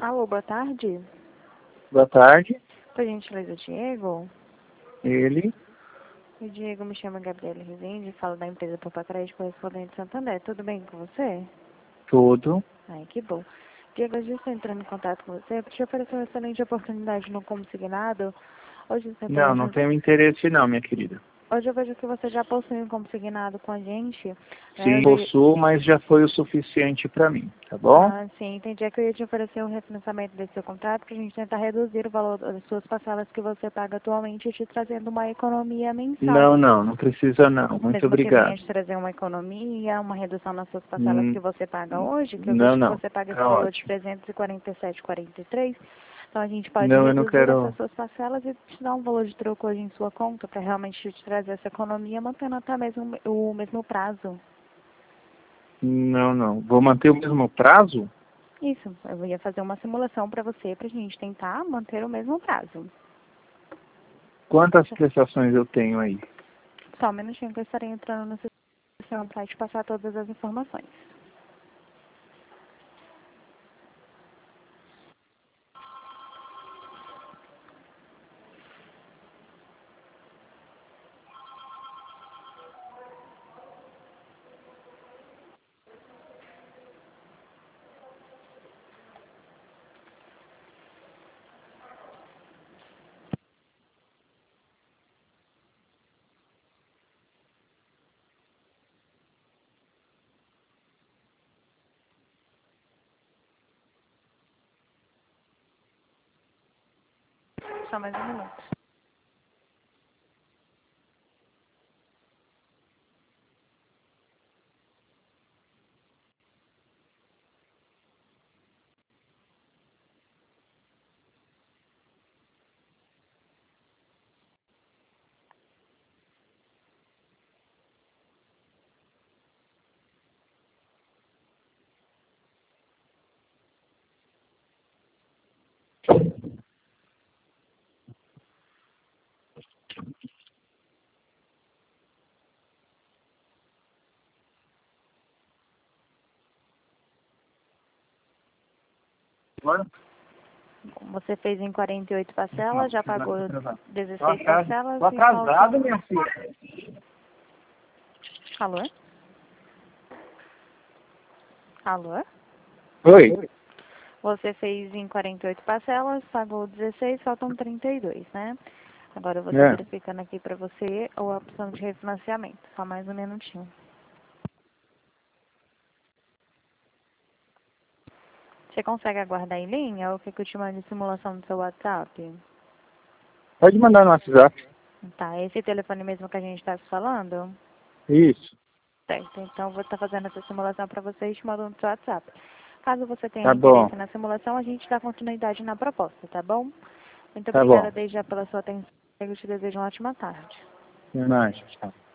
Alô, boa tarde. Boa tarde. Por gentileza, Diego. Ele. O Diego me chama Gabriela Rezende, falo da empresa Poupa Crédito Correspondente Santander. Tudo bem com você? Tudo. Ai, que bom. Diego, hoje eu estou entrando em contato com você para te oferecer uma excelente oportunidade no consignado. Hoje você Não tenho interesse não, minha querida. Hoje eu vejo que você já possui um consignado com a gente. Né? Sim, possuo, mas já foi o suficiente para mim, tá bom? Ah, sim. Entendi que eu ia te oferecer um refinanciamento desse seu contrato para a gente tentar reduzir o valor das suas parcelas que você paga atualmente, te trazendo uma economia mensal. Não precisa não. Muito Mesmo que venha obrigado. te trazer uma economia, uma redução nas suas parcelas que você paga hoje, que eu Não, vejo que não. você paga esse Tá valor de ótimo. 347,43. Então a gente pode Não, eu não reduzir quero. essas suas parcelas e te dar um valor de troco hoje em sua conta para realmente te trazer essa economia, mantendo até mesmo o mesmo prazo. Não. Vou manter o mesmo prazo? Isso, eu ia fazer uma simulação para você, para a gente tentar manter o mesmo prazo. Quantas prestações eu tenho aí? Só um minutinho que eu estarei entrando no sistema para te passar todas as informações. Só mais um minuto. Agora? Você fez em 48 parcelas, já pagou 16 parcelas Tô e atrasado, faltam... minha filha. Alô? Alô? Oi. Você fez em 48 parcelas, pagou 16, faltam 32, né? Agora eu vou estar É. verificando aqui para você a opção de refinanciamento. Só mais um minutinho. Você consegue aguardar em linha ou quer que eu te mande simulação no seu WhatsApp? Pode mandar no WhatsApp. Tá, esse telefone mesmo que a gente está se falando? Isso. Certo, então eu vou estar fazendo essa simulação para você e te mando no seu WhatsApp. Caso você tenha Tá bom. interesse na simulação, a gente dá continuidade na proposta, tá bom? Muito Tá obrigada bom. desde já pela sua atenção. Eu te desejo uma ótima tarde. Imagem. Tchau.